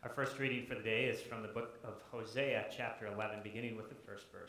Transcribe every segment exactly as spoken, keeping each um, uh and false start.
Our first reading for the day is from the book of Hosea, chapter eleven, beginning with the first verse.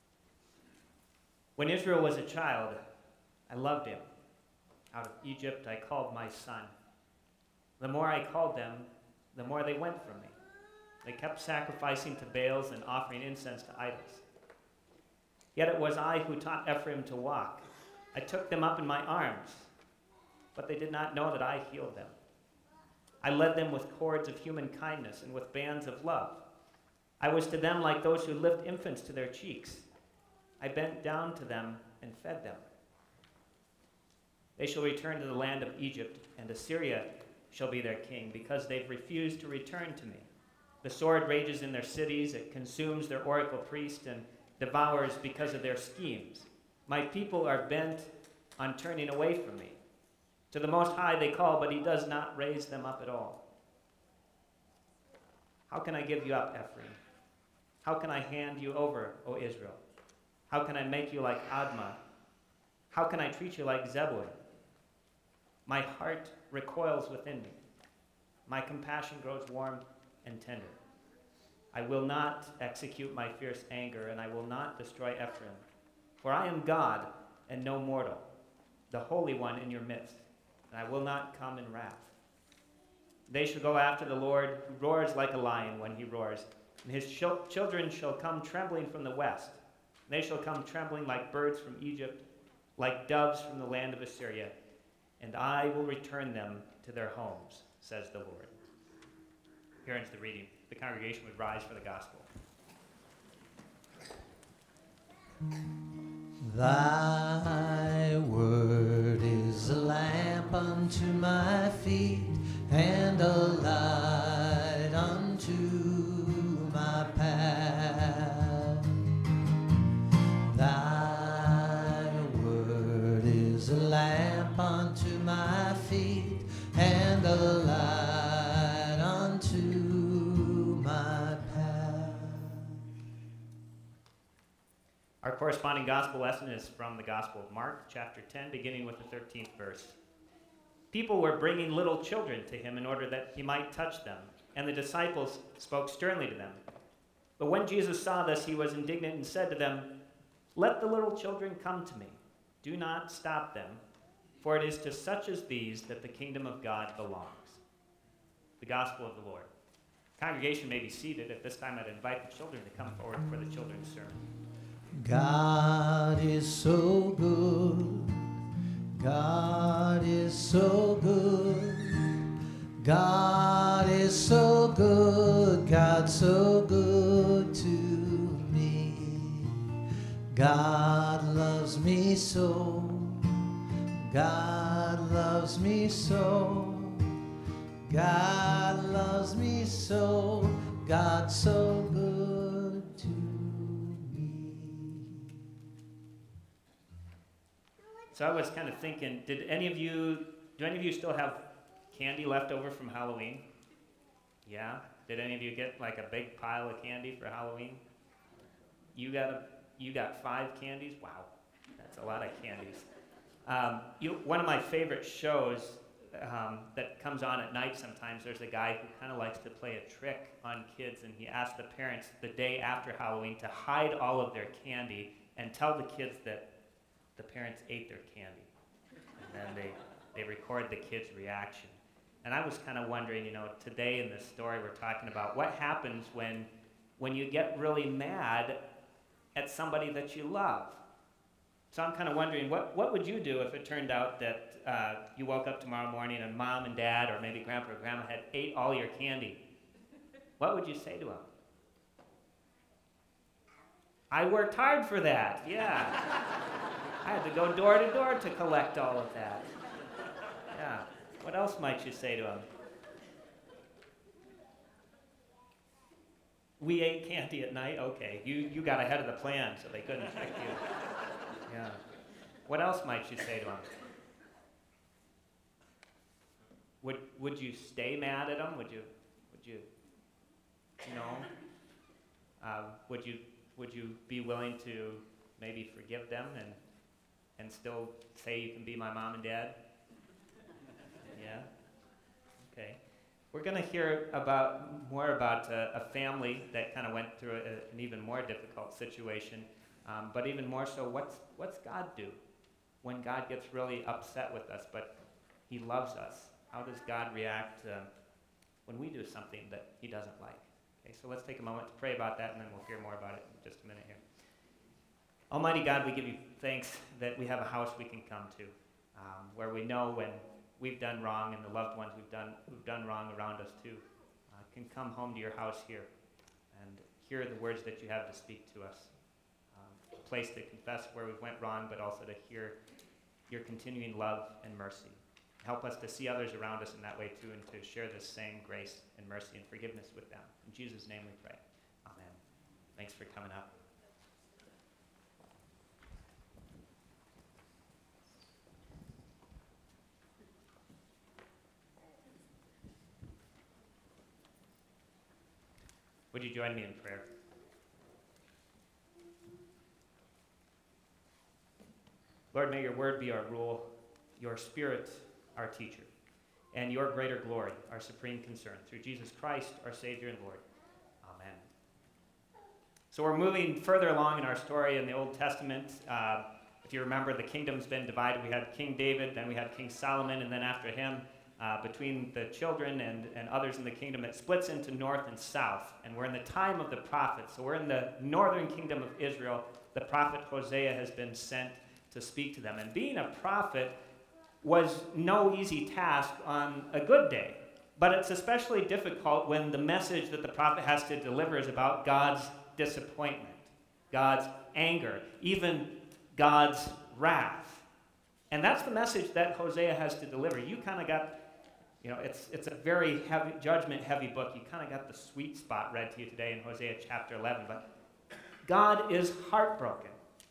When Israel was a child, I loved him. Out of Egypt I called my son. The more I called them, the more they went from me. They kept sacrificing to Baals and offering incense to idols. Yet it was I who taught Ephraim to walk. I took them up in my arms, but they did not know that I healed them. I led them with cords of human kindness and with bands of love. I was to them like those who lift infants to their cheeks. I bent down to them and fed them. They shall return to the land of Egypt, and Assyria shall be their king, because they've refused to return to me. The sword rages in their cities, it consumes their oracle priest and devours because of their schemes. My people are bent on turning away from me. To the Most High they call, but he does not raise them up at all. How can I give you up, Ephraim? How can I hand you over, O Israel? How can I make you like Admah? How can I treat you like Zebulun? My heart recoils within me. My compassion grows warm and tender. I will not execute my fierce anger, and I will not destroy Ephraim. For I am God and no mortal, the Holy One in your midst, and I will not come in wrath. They shall go after the Lord, who roars like a lion when he roars, and his ch- children shall come trembling from the west. They shall come trembling like birds from Egypt, like doves from the land of Assyria, and I will return them to their homes, says the Lord. Here ends the reading. The congregation would rise for the gospel. Thy word is a lamp unto my feet, and a light unto my path. Thy word is a lamp unto my feet, and a light unto my path. Our corresponding gospel lesson is from the Gospel of Mark, chapter ten, beginning with the thirteenth verse. People were bringing little children to him in order that he might touch them, and the disciples spoke sternly to them. But when Jesus saw this, he was indignant and said to them, "Let the little children come to me. Do not stop them, for it is to such as these that the kingdom of God belongs." The gospel of the Lord. Congregation may be seated. At this time, I'd invite the children to come forward for the children's sermon. God is so good. God is so good. God is so good. God so good to me. God loves me so. God loves me so. God loves me so. God so good to me. So I was kind of thinking, did any of you, do any of you still have candy left over from Halloween? Yeah? Did any of you get like a big pile of candy for Halloween? You got a, you got five candies? Wow, that's a lot of candies. Um, you, one of my favorite shows um, that comes on at night sometimes, there's a guy who kind of likes to play a trick on kids, and he asks the parents the day after Halloween to hide all of their candy and tell the kids that the parents ate their candy. And then they, they record the kids' reaction. And I was kind of wondering, you know, today in this story we're talking about what happens when, when you get really mad at somebody that you love. So I'm kind of wondering, what, what would you do if it turned out that uh, you woke up tomorrow morning and mom and dad, or maybe grandpa or grandma, had ate all your candy? What would you say to them? I worked hard for that, yeah. I had to go door to door to collect all of that. Yeah. What else might you say to them? We ate candy at night? Okay. You, you got ahead of the plan, so they couldn't trick you. Yeah. What else might you say to them? Would, would you stay mad at them? Would you, would you, you know? Uh, would you, would you be willing to maybe forgive them and and still say you can be my mom and dad? Yeah? Okay. We're going to hear about more about a, a family that kind of went through a, an even more difficult situation, um, but even more so, what's what's God do when God gets really upset with us, but he loves us? How does God react uh, when we do something that he doesn't like? Okay, so let's take a moment to pray about that, and then we'll hear more about it in just a minute here. Almighty God, we give you thanks that we have a house we can come to, um, where we know when we've done wrong and the loved ones we've done who've done wrong around us too uh, can come home to your house here and hear the words that you have to speak to us. Um, a place to confess where we went wrong, but also to hear your continuing love and mercy. Help us to see others around us in that way too, and to share this same grace and mercy and forgiveness with them. In Jesus' name we pray. Amen. Thanks for coming up. Would you join me in prayer? Lord, may your word be our rule, your spirit our teacher, and your greater glory our supreme concern. Through Jesus Christ, our Savior and Lord. Amen. So we're moving further along in our story in the Old Testament. Uh, if you remember, the kingdom's been divided. We had King David, then we had King Solomon, and then after him, Uh, between the children and, and others in the kingdom, it splits into north and south. And we're in the time of the prophets. So we're in the northern kingdom of Israel. The prophet Hosea has been sent to speak to them. And being a prophet was no easy task on a good day. But it's especially difficult when the message that the prophet has to deliver is about God's disappointment, God's anger, even God's wrath. And that's the message that Hosea has to deliver. You kind of got You know, it's it's a very heavy, judgment-heavy book. You kind of got the sweet spot read to you today in Hosea chapter eleven. But God is heartbroken.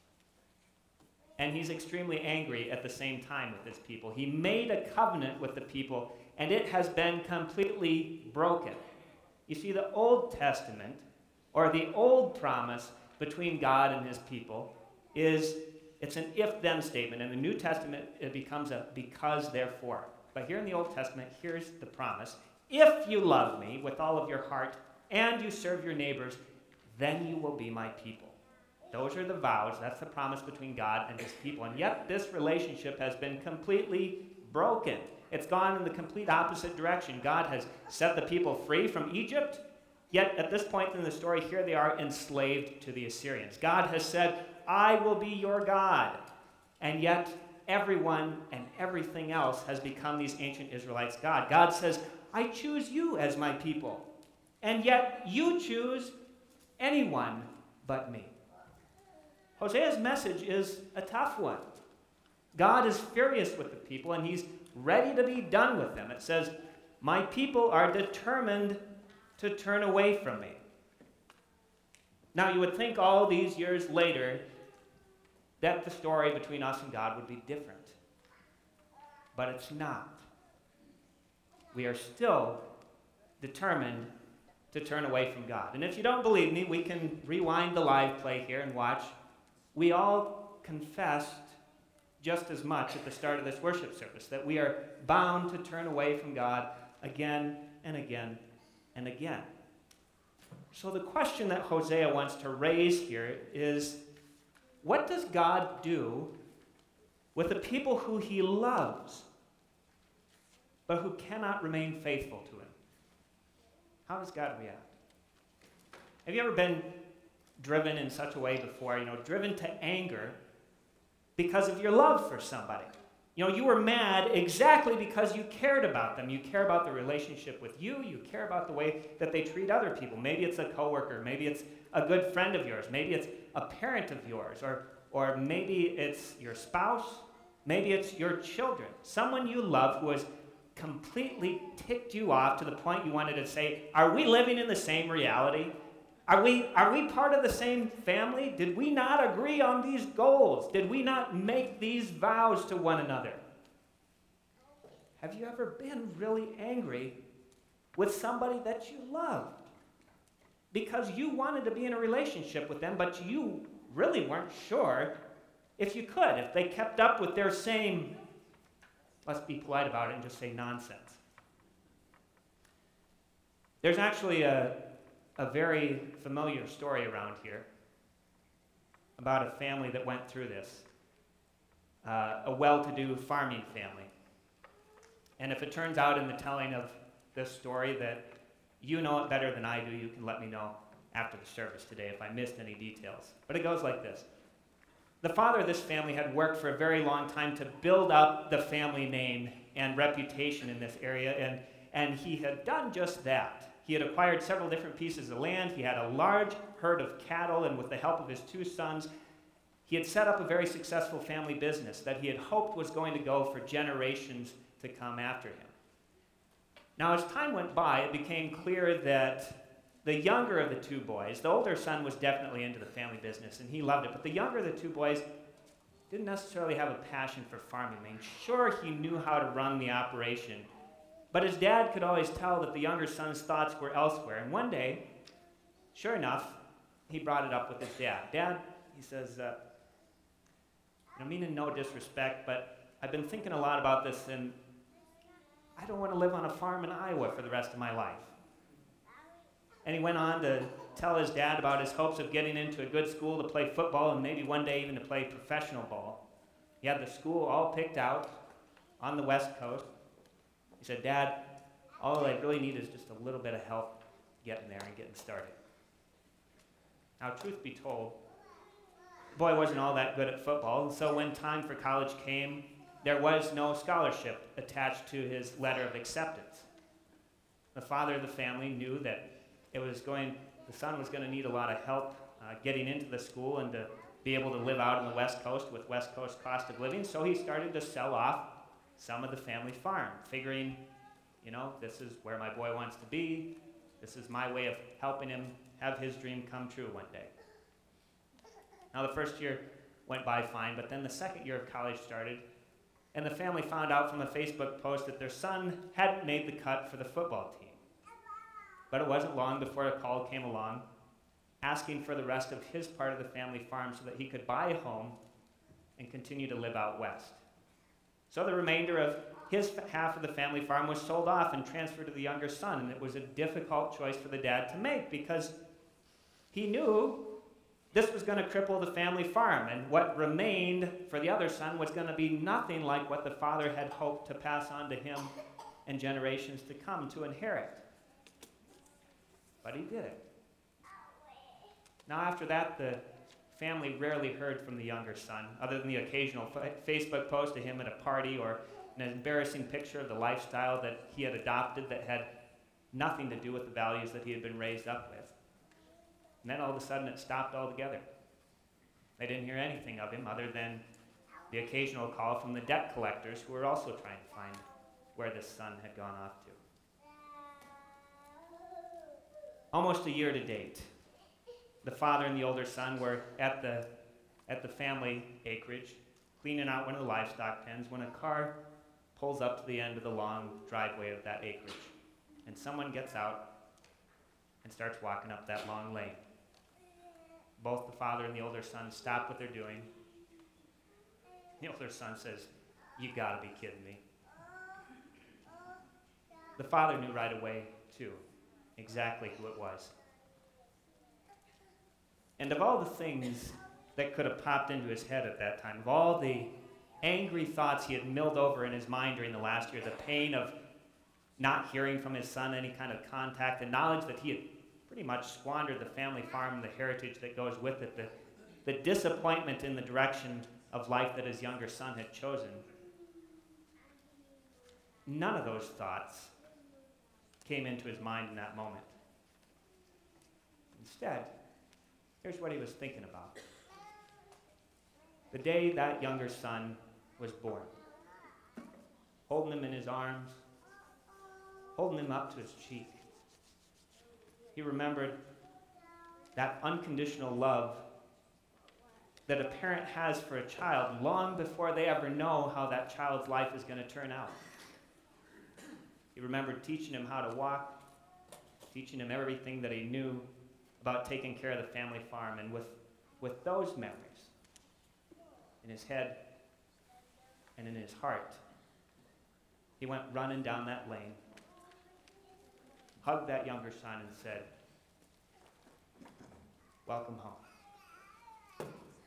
And he's extremely angry at the same time with his people. He made a covenant with the people, and it has been completely broken. You see, the Old Testament, or the old promise between God and his people, is it's an if-then statement. In the New Testament, it becomes a because, therefore. But here in the Old Testament, here's the promise. If you love me with all of your heart and you serve your neighbors, then you will be my people. Those are the vows. That's the promise between God and his people. And yet this relationship has been completely broken. It's gone in the complete opposite direction. God has set the people free from Egypt, yet at this point in the story, here they are enslaved to the Assyrians. God has said, I will be your God. And yet everyone and everything else has become these ancient Israelites' God. God says, I choose you as my people. And yet you choose anyone but me. Hosea's message is a tough one. God is furious with the people, and he's ready to be done with them. It says, my people are determined to turn away from me. Now, you would think all these years later that the story between us and God would be different. But it's not. We are still determined to turn away from God. And if you don't believe me, we can rewind the live play here and watch. We all confessed just as much at the start of this worship service that we are bound to turn away from God again and again and again. So the question that Hosea wants to raise here is, what does God do with the people who he loves, but who cannot remain faithful to him? How does God react? Have you ever been driven in such a way before, you know, driven to anger because of your love for somebody? You know, you were mad exactly because you cared about them. You care about the relationship with you. You care about the way that they treat other people. Maybe it's a coworker. Maybe it's a good friend of yours. Maybe it's a parent of yours. Or, or maybe it's your spouse. Maybe it's your children. Someone you love who has completely ticked you off to the point you wanted to say, are we living in the same reality? Are we, are we part of the same family? Did we not agree on these goals? Did we not make these vows to one another? Have you ever been really angry with somebody that you loved? Because you wanted to be in a relationship with them, but you really weren't sure if you could, if they kept up with their same, let's be polite about it and just say nonsense. There's actually a, a very familiar story around here about a family that went through this, uh, a well-to-do farming family. And if it turns out in the telling of this story that you know it better than I do, you can let me know after the service today if I missed any details. But it goes like this. The father of this family had worked for a very long time to build up the family name and reputation in this area, and, and he had done just that. He had acquired several different pieces of land. He had a large herd of cattle, and with the help of his two sons, he had set up a very successful family business that he had hoped was going to go for generations to come after him. Now, as time went by, it became clear that the younger of the two boys, the older son was definitely into the family business, and he loved it, but the younger of the two boys didn't necessarily have a passion for farming. I mean, sure, he knew how to run the operation, but his dad could always tell that the younger son's thoughts were elsewhere. And one day, sure enough, he brought it up with his dad. Dad, he says, uh, I mean in no disrespect, but I've been thinking a lot about this, and I don't want to live on a farm in Iowa for the rest of my life. And he went on to tell his dad about his hopes of getting into a good school to play football and maybe one day even to play professional ball. He had the school all picked out on the West Coast. He said, Dad, all I really need is just a little bit of help getting there and getting started. Now, truth be told, the boy wasn't all that good at football, and so when time for college came, there was no scholarship attached to his letter of acceptance. The father of the family knew that it was going, the son was going to need a lot of help uh, getting into the school and to be able to live out on the West Coast with West Coast cost of living, so he started to sell off some of the family farm, figuring, you know, this is where my boy wants to be, this is my way of helping him have his dream come true one day. Now, the first year went by fine, but then the second year of college started, and the family found out from a Facebook post that their son hadn't made the cut for the football team. But it wasn't long before a call came along asking for the rest of his part of the family farm so that he could buy a home and continue to live out west. So the remainder of his half of the family farm was sold off and transferred to the younger son, and it was a difficult choice for the dad to make because he knew this was going to cripple the family farm, and what remained for the other son was going to be nothing like what the father had hoped to pass on to him and generations to come to inherit. But he did it. Now, after that, the family rarely heard from the younger son, other than the occasional fa- Facebook post of him at a party or an embarrassing picture of the lifestyle that he had adopted that had nothing to do with the values that he had been raised up with. And then all of a sudden it stopped altogether. They didn't hear anything of him other than the occasional call from the debt collectors who were also trying to find where this son had gone off to. Almost a year to date, the father and the older son were at the, at the family acreage, cleaning out one of the livestock pens, when a car pulls up to the end of the long driveway of that acreage. And someone gets out and starts walking up that long lane. Both the father and the older son stop what they're doing. The older son says, "You gotta be kidding me." The father knew right away, too, exactly who it was. And of all the things that could have popped into his head at that time, of all the angry thoughts he had milled over in his mind during the last year, the pain of not hearing from his son any kind of contact, the knowledge that he had pretty much squandered the family farm and the heritage that goes with it, the, the disappointment in the direction of life that his younger son had chosen. None of those thoughts came into his mind in that moment. Instead, here's what he was thinking about. The day that younger son was born, holding him in his arms, holding him up to his cheek, he remembered that unconditional love that a parent has for a child long before they ever know how that child's life is going to turn out. He remembered teaching him how to walk, teaching him everything that he knew about taking care of the family farm. And with, with those memories in his head and in his heart, he went running down that lane, hugged that younger son and said, welcome home.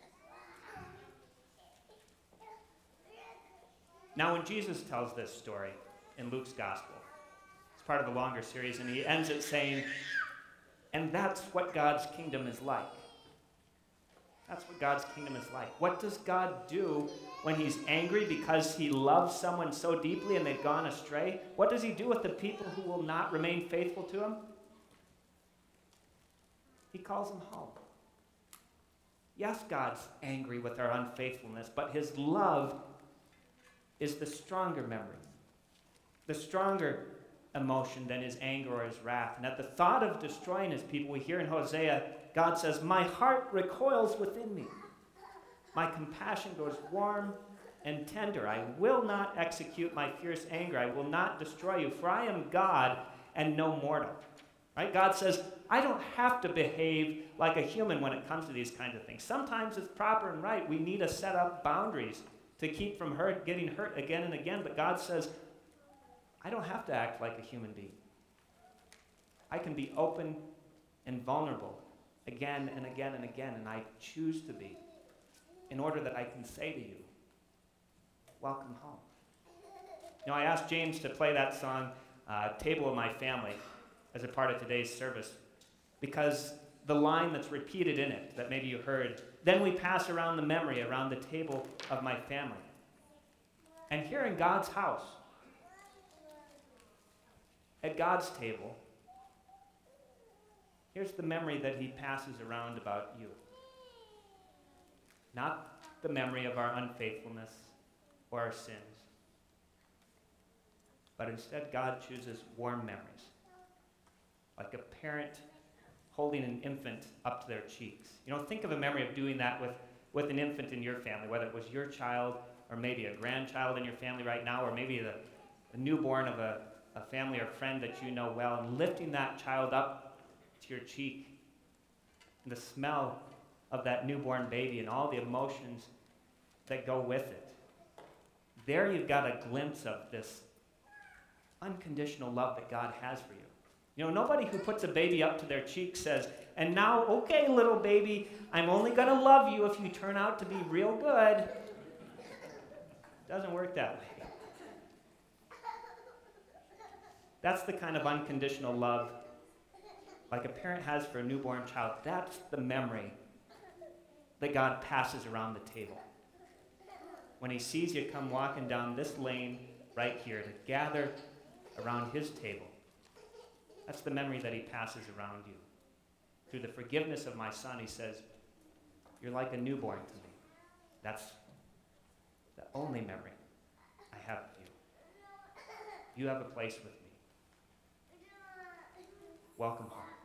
Now, when Jesus tells this story in Luke's gospel, it's part of a longer series, and he ends it saying, and that's what God's kingdom is like. That's what God's kingdom is like. What does God do when he's angry because he loves someone so deeply and they've gone astray? What does he do with the people who will not remain faithful to him? He calls them home. Yes, God's angry with our unfaithfulness, but his love is the stronger memory, the stronger emotion than his anger or his wrath. And at the thought of destroying his people, we hear in Hosea, God says, my heart recoils within me. My compassion grows warm and tender. I will not execute my fierce anger. I will not destroy you, for I am God and no mortal. Right? God says, I don't have to behave like a human when it comes to these kinds of things. Sometimes it's proper and right. We need to set up boundaries to keep from hurt, getting hurt again and again. But God says, I don't have to act like a human being. I can be open and vulnerable again and again and again, and I choose to be, in order that I can say to you, welcome home. You know, I asked James to play that song, uh, Table of My Family, as a part of today's service, because the line that's repeated in it, that maybe you heard, then we pass around the memory around the table of my family. And here in God's house, at God's table, here's the memory that he passes around about you. Not the memory of our unfaithfulness or our sins, but instead God chooses warm memories, like a parent holding an infant up to their cheeks. You know, think of a memory of doing that with, with an infant in your family, whether it was your child or maybe a grandchild in your family right now, or maybe the, the newborn of a, a family or friend that you know well, and lifting that child up to your cheek, and the smell of that newborn baby and all the emotions that go with it. There you've got a glimpse of this unconditional love that God has for you. You know, nobody who puts a baby up to their cheek says, and now, okay, little baby, I'm only going to love you if you turn out to be real good. It doesn't work that way. That's the kind of unconditional love like a parent has for a newborn child. That's the memory that God passes around the table. When he sees you come walking down this lane right here to gather around his table, that's the memory that he passes around you. Through the forgiveness of my son, he says, you're like a newborn to me. That's the only memory I have of you. You have a place with me. Welcome home.